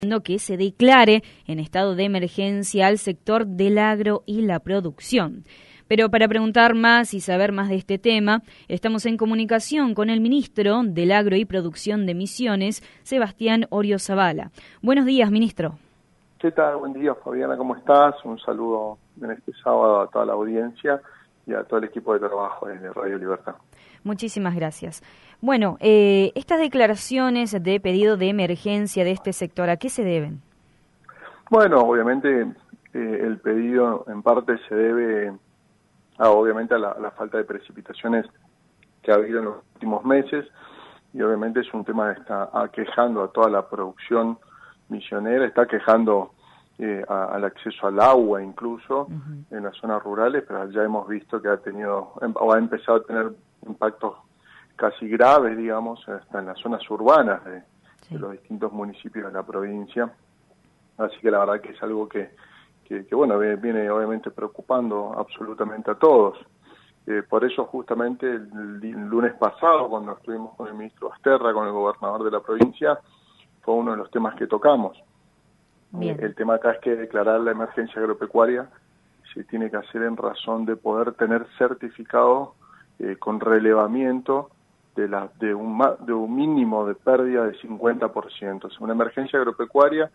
Que se declare en estado de emergencia al sector del agro y la producción. Pero para preguntar más y saber más de este tema, estamos en comunicación con el ministro del Agro y Producción de Misiones, Sebastián Orio Zavala. Buenos días, ministro. ¿Qué tal? Buen día, Fabiana, ¿cómo estás? Un saludo en este sábado a toda la audiencia y a todo el equipo de trabajo desde Radio Libertad. Muchísimas gracias. Bueno, estas declaraciones de pedido de emergencia de este sector, ¿a qué se deben? Bueno, obviamente el pedido en parte se debe obviamente a la falta de precipitaciones que ha habido en los últimos meses y obviamente es un tema que está aquejando a toda la producción misionera, está quejando al acceso al agua incluso en las zonas rurales, pero ya hemos visto que ha empezado a tener impactos casi graves, digamos, hasta en las zonas urbanas de los distintos municipios de la provincia. Así que la verdad que es algo que bueno, viene obviamente preocupando absolutamente a todos. Por eso justamente el lunes pasado, cuando estuvimos con el ministro Basterra, con el gobernador de la provincia, fue uno de los temas que tocamos. El tema acá es que declarar la emergencia agropecuaria se tiene que hacer en razón de poder tener certificado con relevamiento de un mínimo de pérdida de 50%. O sea, una emergencia agropecuaria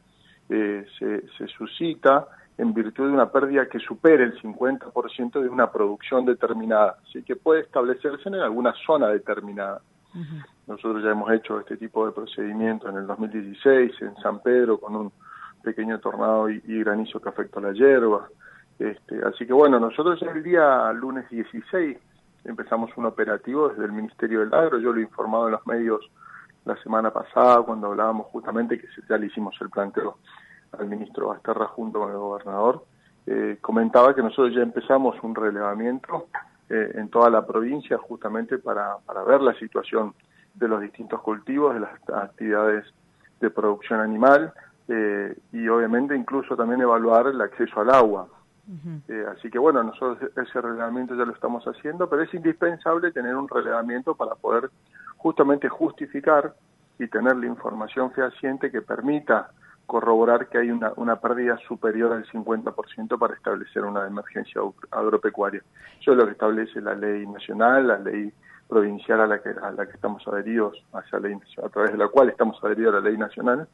se suscita en virtud de una pérdida que supere el 50% de una producción determinada, así que puede establecerse en alguna zona determinada. Nosotros ya hemos hecho este tipo de procedimiento en el 2016 en San Pedro con un pequeño tornado y granizo que afectó a la hierba. Así que bueno, nosotros ya el día lunes 16 empezamos un operativo desde el Ministerio del Agro. Yo lo he informado en los medios la semana pasada cuando hablábamos justamente que ya le hicimos el planteo al ministro Basterra junto con el gobernador. Comentaba que nosotros ya empezamos un relevamiento en toda la provincia justamente para ver la situación de los distintos cultivos, de las actividades de producción animal y obviamente incluso también evaluar el acceso al agua. Así que bueno, nosotros ese relevamiento ya lo estamos haciendo, pero es indispensable tener un relevamiento para poder justamente justificar y tener la información fehaciente que permita corroborar que hay una pérdida superior al 50% para establecer una emergencia agropecuaria. Eso es lo que establece la ley nacional, la ley provincial a la que estamos adheridos, a través de la cual estamos adheridos a la ley nacional,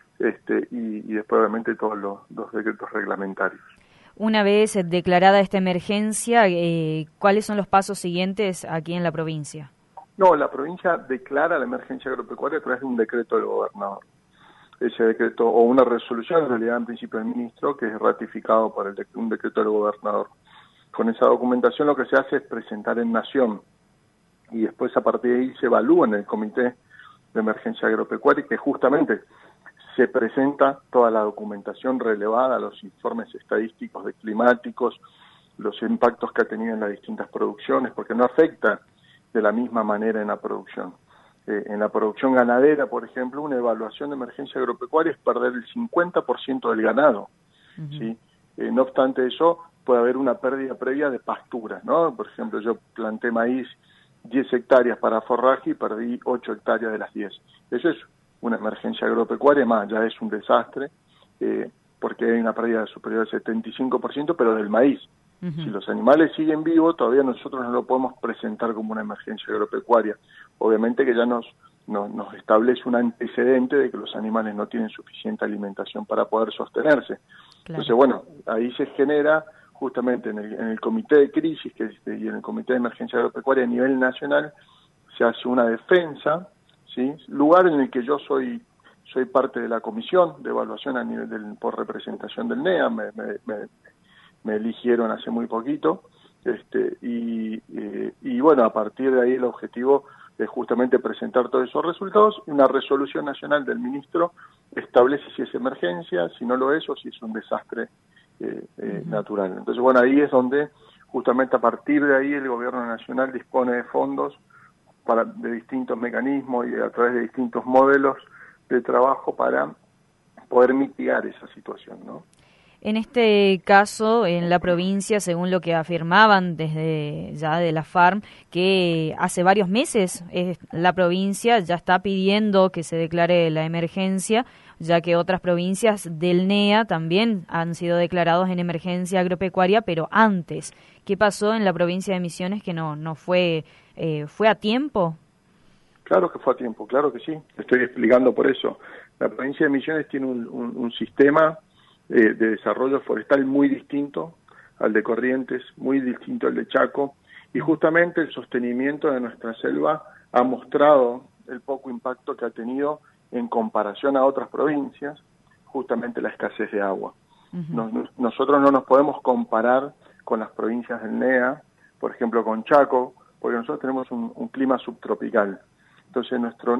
y después obviamente todos los decretos reglamentarios. Una vez declarada esta emergencia, ¿cuáles son los pasos siguientes aquí en la provincia? No, la provincia declara la emergencia agropecuaria a través de un decreto del gobernador. Ese decreto, o una resolución en realidad en principio del ministro, que es ratificado por un decreto del gobernador. Con esa documentación lo que se hace es presentar en Nación y después a partir de ahí se evalúa en el Comité de Emergencia Agropecuaria, que justamente se presenta toda la documentación relevada, los informes estadísticos climáticos, los impactos que ha tenido en las distintas producciones, porque no afecta de la misma manera en la producción. En la producción ganadera, por ejemplo, una evaluación de emergencia agropecuaria es perder el 50% del ganado. ¿Sí? No obstante eso, puede haber una pérdida previa de pasturas, ¿no? Por ejemplo, yo planté maíz 10 hectáreas para forraje y perdí 8 hectáreas de las 10. Eso es una emergencia agropecuaria, más ya es un desastre, porque hay una pérdida superior al 75%, pero del maíz. Si los animales siguen vivos, todavía nosotros no lo podemos presentar como una emergencia agropecuaria. Obviamente que ya nos establece un antecedente de que los animales no tienen suficiente alimentación para poder sostenerse. Entonces, bueno, ahí se genera justamente en el comité de crisis y en el comité de emergencia agropecuaria a nivel nacional, se hace una defensa, ¿sí? Lugar en el que yo soy parte de la comisión de evaluación a nivel por representación del NEA, me eligieron hace muy poquito, y bueno, a partir de ahí el objetivo es justamente presentar todos esos resultados, y una resolución nacional del ministro establece si es emergencia, si no lo es, o si es un desastre natural. Entonces, bueno, ahí es donde justamente a partir de ahí el gobierno nacional dispone de fondos de distintos mecanismos y a través de distintos modelos de trabajo para poder mitigar esa situación, ¿no? En este caso, en la provincia, según lo que afirmaban desde ya de la FARM, que hace varios meses la provincia ya está pidiendo que se declare la emergencia ya que otras provincias del NEA también han sido declarados en emergencia agropecuaria, pero antes. ¿Qué pasó en la provincia de Misiones que no fue a tiempo? Claro que fue a tiempo, claro que sí. Estoy explicando por eso. La provincia de Misiones tiene un sistema de desarrollo forestal muy distinto al de Corrientes, muy distinto al de Chaco, y justamente el sostenimiento de nuestra selva ha mostrado el poco impacto que ha tenido en comparación a otras provincias, justamente la escasez de agua. Nosotros no nos podemos comparar con las provincias del NEA, por ejemplo con Chaco, porque nosotros tenemos un clima subtropical. Entonces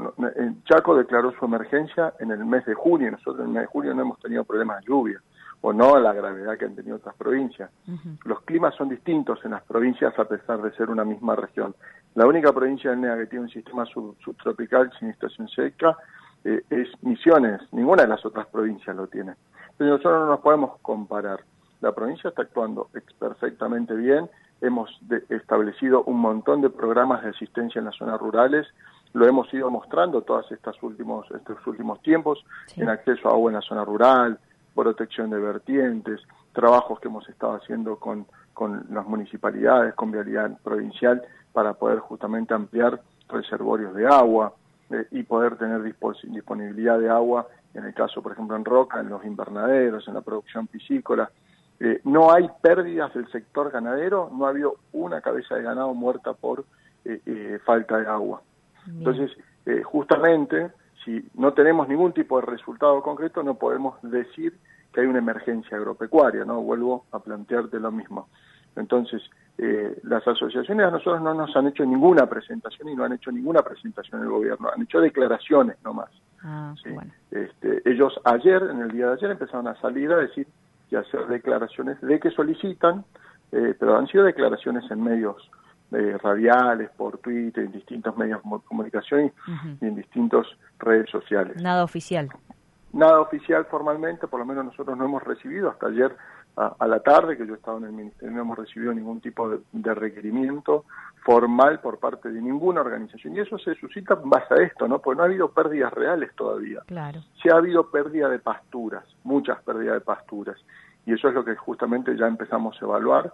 Chaco declaró su emergencia en el mes de junio, y nosotros en el mes de julio no hemos tenido problemas de lluvia, o no a la gravedad que han tenido otras provincias. Los climas son distintos en las provincias a pesar de ser una misma región. La única provincia del NEA que tiene un sistema subtropical sin estación seca es Misiones, ninguna de las otras provincias lo tiene. Entonces nosotros no nos podemos comparar. La provincia está actuando perfectamente bien, hemos establecido un montón de programas de asistencia en las zonas rurales, lo hemos ido mostrando todos estos últimos tiempos, sí, en acceso a agua en la zona rural, protección de vertientes, trabajos que hemos estado haciendo con las municipalidades, con Vialidad Provincial, para poder justamente ampliar reservorios de agua y poder tener disponibilidad de agua, en el caso, por ejemplo, en Roca, en los invernaderos, en la producción piscícola. No hay pérdidas del sector ganadero, no ha habido una cabeza de ganado muerta por falta de agua. Bien. Entonces, justamente, si no tenemos ningún tipo de resultado concreto, no podemos decir que hay una emergencia agropecuaria, ¿no? Vuelvo a plantearte lo mismo. Entonces, las asociaciones a nosotros no nos han hecho ninguna presentación y no han hecho ninguna presentación el gobierno, han hecho declaraciones nomás. ¿Sí? Bueno. Ellos en el día de ayer, empezaron a salir a decir y a hacer declaraciones de que solicitan, pero han sido declaraciones en medios radiales, por Twitter, en distintos medios de comunicación y en distintas redes sociales. Nada oficial. Nada oficial formalmente, por lo menos nosotros no hemos recibido hasta ayer a la tarde, que yo estaba en el ministerio, no hemos recibido ningún tipo de requerimiento formal por parte de ninguna organización. Y eso se suscita en base a esto, ¿no? Porque no ha habido pérdidas reales todavía. Claro. Sí ha habido pérdida de pasturas, muchas pérdidas de pasturas. Y eso es lo que justamente ya empezamos a evaluar.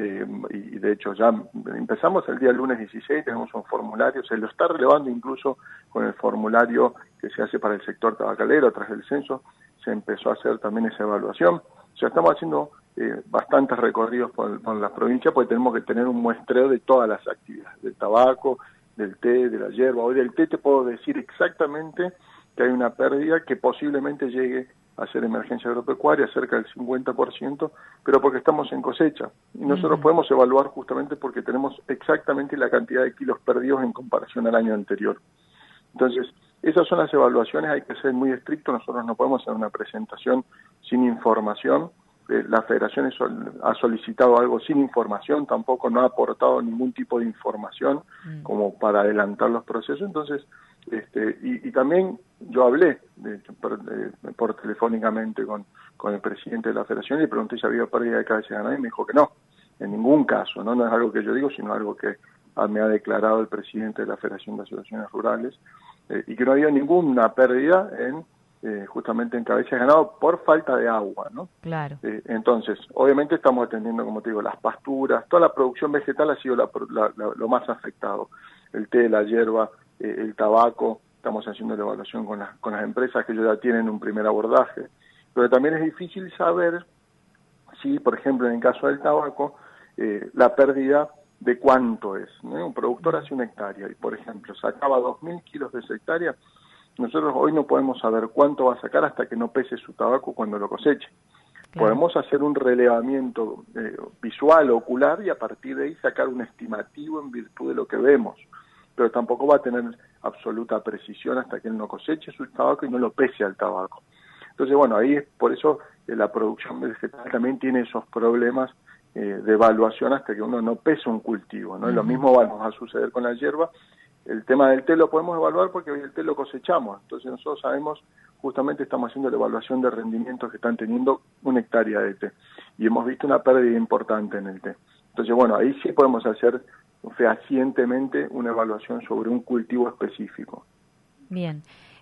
Y de hecho ya empezamos el día lunes 16, tenemos un formulario, se lo está relevando incluso con el formulario que se hace para el sector tabacalero, tras el censo, se empezó a hacer también esa evaluación. O sea, estamos haciendo bastantes recorridos por la provincia, porque tenemos que tener un muestreo de todas las actividades, del tabaco, del té, de la hierba. Hoy del té te puedo decir exactamente que hay una pérdida que posiblemente llegue a ser emergencia agropecuaria, cerca del 50%, pero porque estamos en cosecha. Y nosotros podemos evaluar justamente porque tenemos exactamente la cantidad de kilos perdidos en comparación al año anterior. Entonces, esas son las evaluaciones, hay que ser muy estrictos, nosotros no podemos hacer una presentación sin información. La Federación ha solicitado algo sin información, tampoco no ha aportado ningún tipo de información como para adelantar los procesos. Entonces, y también yo hablé por telefónicamente con el presidente de la Federación y le pregunté si había pérdida de cabeza de ganado y me dijo que no, en ningún caso, no es algo que yo digo, sino algo que me ha declarado el presidente de la Federación de Asociaciones Rurales, y que no había ninguna pérdida justamente en cabeza de ganado por falta de agua, ¿no? Claro. Entonces, obviamente estamos atendiendo, como te digo, las pasturas, toda la producción vegetal ha sido lo más afectado, el té, la hierba, el tabaco. Estamos haciendo la evaluación con las empresas que ya tienen un primer abordaje, pero también es difícil saber si, por ejemplo, en el caso del tabaco, la pérdida de cuánto es, ¿no? Un productor hace una hectárea y, por ejemplo, sacaba 2.000 kilos de esa hectárea. Nosotros hoy no podemos saber cuánto va a sacar hasta que no pese su tabaco cuando lo coseche. Claro. Podemos hacer un relevamiento visual, ocular, y a partir de ahí sacar un estimativo en virtud de lo que vemos, pero tampoco va a tener absoluta precisión hasta que él no coseche su tabaco y no lo pese al tabaco. Entonces, bueno, ahí por eso la producción vegetal también tiene esos problemas de evaluación hasta que uno no pesa un cultivo, ¿no? Lo mismo va a suceder con la hierba. El tema del té lo podemos evaluar porque hoy el té lo cosechamos, entonces nosotros sabemos, justamente estamos haciendo la evaluación de rendimientos que están teniendo una hectárea de té y hemos visto una pérdida importante en el té. Entonces, bueno, ahí sí podemos hacer fehacientemente una evaluación sobre un cultivo específico. Bien.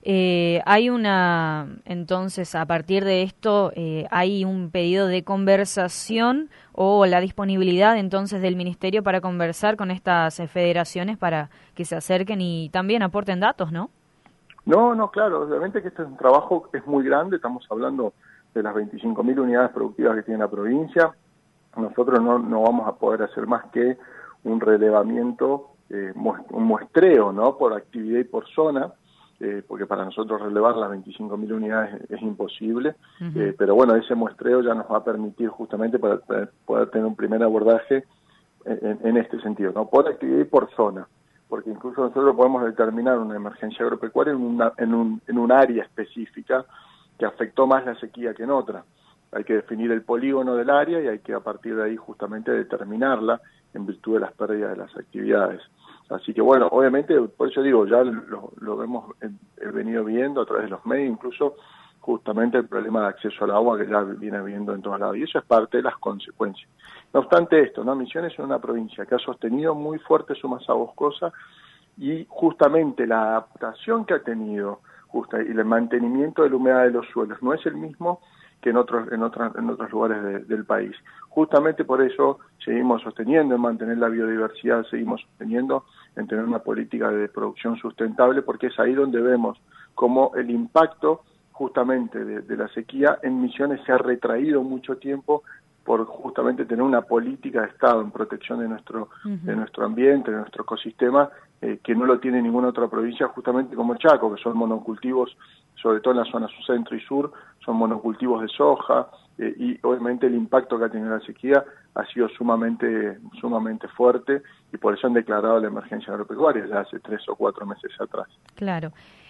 Entonces, a partir de esto, ¿hay un pedido de conversación o la disponibilidad entonces del Ministerio para conversar con estas federaciones para que se acerquen y también aporten datos, ¿no? No, claro, obviamente que este es un trabajo que es muy grande, estamos hablando de las 25.000 unidades productivas que tiene la provincia. Nosotros no vamos a poder hacer más que un relevamiento, un muestreo, ¿no? Por actividad y por zona, porque para nosotros relevar las 25.000 unidades es imposible, pero bueno, ese muestreo ya nos va a permitir justamente para poder tener un primer abordaje en este sentido, ¿no? Por actividad y por zona, porque incluso nosotros podemos determinar una emergencia agropecuaria en un área específica que afectó más la sequía que en otra. Hay que definir el polígono del área y hay que a partir de ahí justamente determinarla en virtud de las pérdidas de las actividades. Así que bueno, obviamente, por eso digo, ya lo hemos venido viendo a través de los medios, incluso justamente el problema de acceso al agua que ya viene viendo en todos lados, y eso es parte de las consecuencias. No obstante esto, ¿no? Misiones es una provincia que ha sostenido muy fuerte su masa boscosa y justamente la adaptación que ha tenido y el mantenimiento de la humedad de los suelos no es el mismo que en otros lugares del país. Justamente por eso seguimos sosteniendo en mantener la biodiversidad, seguimos sosteniendo en tener una política de producción sustentable, porque es ahí donde vemos cómo el impacto justamente de la sequía en Misiones se ha retraído mucho tiempo por justamente tener una política de Estado en protección de nuestro ambiente, de nuestro ecosistema, que no lo tiene ninguna otra provincia, justamente como Chaco, que son monocultivos, sobre todo en la zona centro y sur, son monocultivos de soja, y obviamente el impacto que ha tenido la sequía ha sido sumamente fuerte, y por eso han declarado la emergencia agropecuaria ya hace 3 o 4 meses atrás. Claro.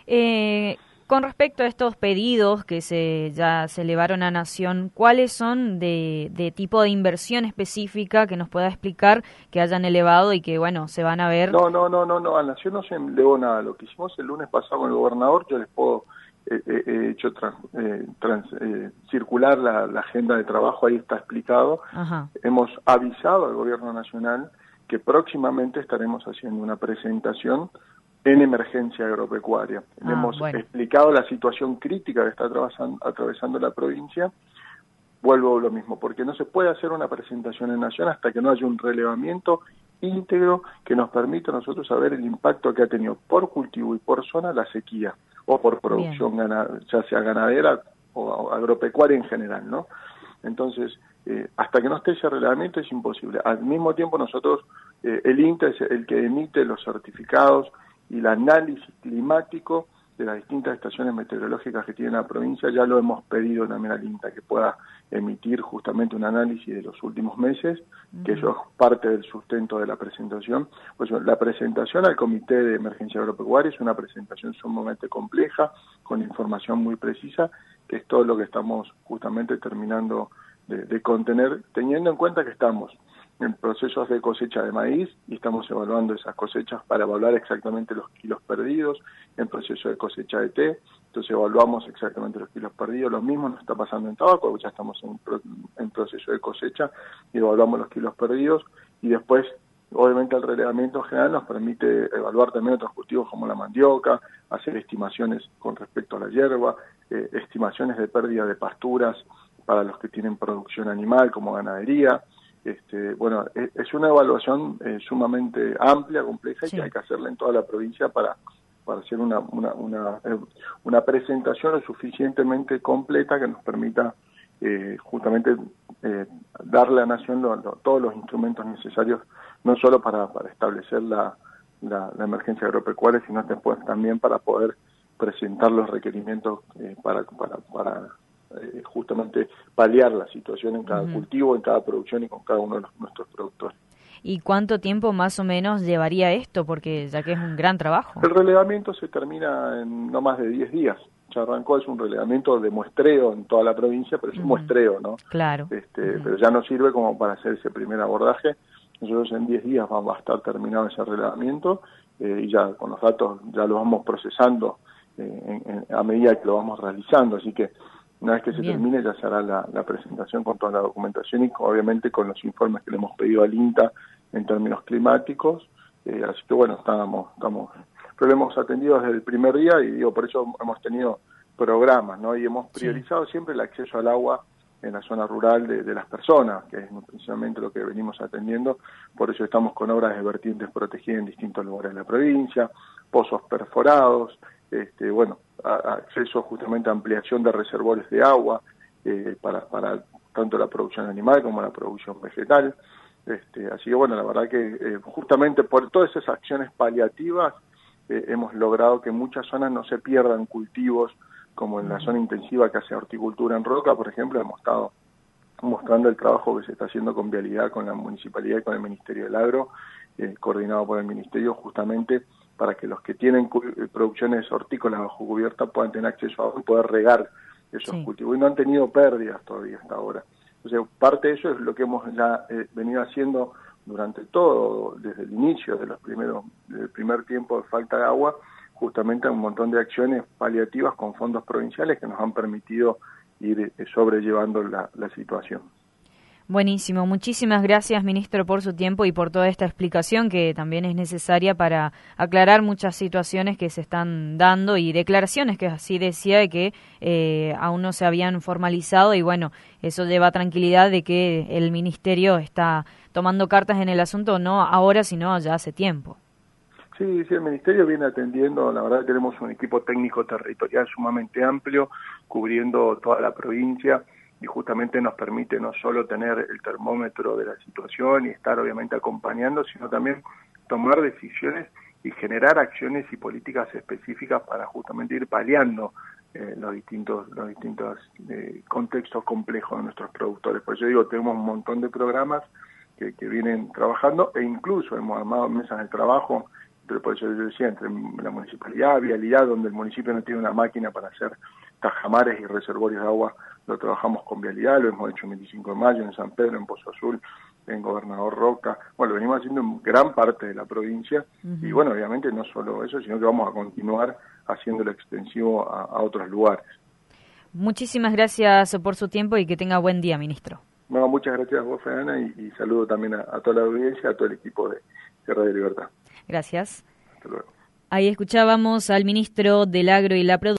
Con respecto a estos pedidos que ya se elevaron a Nación, ¿cuáles son de tipo de inversión específica que nos pueda explicar que hayan elevado y que, bueno, se van a ver? No, a Nación no se elevó nada. Lo que hicimos el lunes pasado con el gobernador, yo les puedo hecho circular la agenda de trabajo, ahí está explicado. Ajá. Hemos avisado al gobierno nacional que próximamente estaremos haciendo una presentación en emergencia agropecuaria. Hemos explicado la situación crítica que está atravesando la provincia. Vuelvo a lo mismo, porque no se puede hacer una presentación en Nación hasta que no haya un relevamiento íntegro que nos permita a nosotros saber el impacto que ha tenido por cultivo y por zona la sequía, o por producción, ya sea ganadera o agropecuaria en general, ¿no? Entonces, hasta que no esté ese relevamiento es imposible. Al mismo tiempo nosotros, el INTA es el que emite los certificados y el análisis climático de las distintas estaciones meteorológicas que tiene la provincia. Ya lo hemos pedido también al INTA que pueda emitir justamente un análisis de los últimos meses, que eso es parte del sustento de la presentación. Pues la presentación al Comité de Emergencia Agropecuaria es una presentación sumamente compleja, con información muy precisa, que es todo lo que estamos justamente terminando de contener, teniendo en cuenta que estamos en procesos de cosecha de maíz y estamos evaluando esas cosechas para evaluar exactamente los kilos perdidos, en proceso de cosecha de té, entonces evaluamos exactamente los kilos perdidos. Lo mismo nos está pasando en tabaco, ya estamos en proceso de cosecha y evaluamos los kilos perdidos, y después obviamente el relevamiento general nos permite evaluar también otros cultivos como la mandioca, hacer estimaciones con respecto a la hierba, estimaciones de pérdida de pasturas para los que tienen producción animal como ganadería. Bueno, es una evaluación sumamente amplia, compleja, y que hay que hacerla en toda la provincia para hacer una presentación lo suficientemente completa que nos permita justamente darle a Nación todos los instrumentos necesarios, no solo para establecer la emergencia agropecuaria, sino después también para poder presentar los requerimientos para justamente paliar la situación en cada cultivo, en cada producción y con cada uno de nuestros productores. ¿Y cuánto tiempo más o menos llevaría esto? Porque ya que es un gran trabajo. El relevamiento se termina en no más de 10 días. Ya arrancó, es un relevamiento de muestreo en toda la provincia, pero es un muestreo, ¿no? Claro. Pero ya nos sirve como para hacer ese primer abordaje. Nosotros en 10 días vamos a estar terminado ese relevamiento y ya con los datos ya los vamos procesando a medida que lo vamos realizando. Así que una vez que se termine ya se hará la presentación con toda la documentación y obviamente con los informes que le hemos pedido al INTA en términos climáticos. Así que bueno, estamos pero lo hemos atendido desde el primer día y digo, por eso hemos tenido programas, ¿no? Y hemos priorizado siempre el acceso al agua en la zona rural de las personas, que es precisamente lo que venimos atendiendo. Por eso estamos con obras de vertientes protegidas en distintos lugares de la provincia, pozos perforados, acceso justamente a ampliación de reservorios de agua para tanto la producción animal como la producción vegetal. Así que bueno, la verdad que justamente por todas esas acciones paliativas hemos logrado que en muchas zonas no se pierdan cultivos, como en la zona intensiva que hace horticultura en Roca, por ejemplo. Hemos estado mostrando el trabajo que se está haciendo con Vialidad, con la Municipalidad y con el Ministerio del Agro, coordinado por el Ministerio, justamente para que los que tienen producciones hortícolas bajo cubierta puedan tener acceso a agua y poder regar esos cultivos. Y no han tenido pérdidas todavía hasta ahora. Entonces, parte de eso es lo que hemos ya venido haciendo durante todo, desde el inicio del primer tiempo de falta de agua, justamente un montón de acciones paliativas con fondos provinciales que nos han permitido ir sobrellevando la situación. Buenísimo, muchísimas gracias, ministro, por su tiempo y por toda esta explicación que también es necesaria para aclarar muchas situaciones que se están dando y declaraciones que así decía de que aún no se habían formalizado, y bueno, eso lleva tranquilidad de que el ministerio está tomando cartas en el asunto, no ahora, sino ya hace tiempo. Sí, el Ministerio viene atendiendo. La verdad que tenemos un equipo técnico territorial sumamente amplio, cubriendo toda la provincia, y justamente nos permite no solo tener el termómetro de la situación y estar obviamente acompañando, sino también tomar decisiones y generar acciones y políticas específicas para justamente ir paliando los distintos contextos complejos de nuestros productores. Por eso digo, tenemos un montón de programas que vienen trabajando, e incluso hemos armado mesas de trabajo, pero por eso yo decía, entre la municipalidad, Vialidad, donde el municipio no tiene una máquina para hacer tajamares y reservorios de agua, lo trabajamos con Vialidad, lo hemos hecho en 25 de mayo, en San Pedro, en Pozo Azul, en Gobernador Roca. Bueno, lo venimos haciendo en gran parte de la provincia, y bueno, obviamente no solo eso, sino que vamos a continuar haciéndolo extensivo a otros lugares. Muchísimas gracias por su tiempo y que tenga buen día, ministro. No, muchas gracias a vos, Fedana, y saludo también a toda la audiencia, a todo el equipo de Radio Libertad. Gracias. Hasta luego. Ahí escuchábamos al ministro del Agro y la Producción.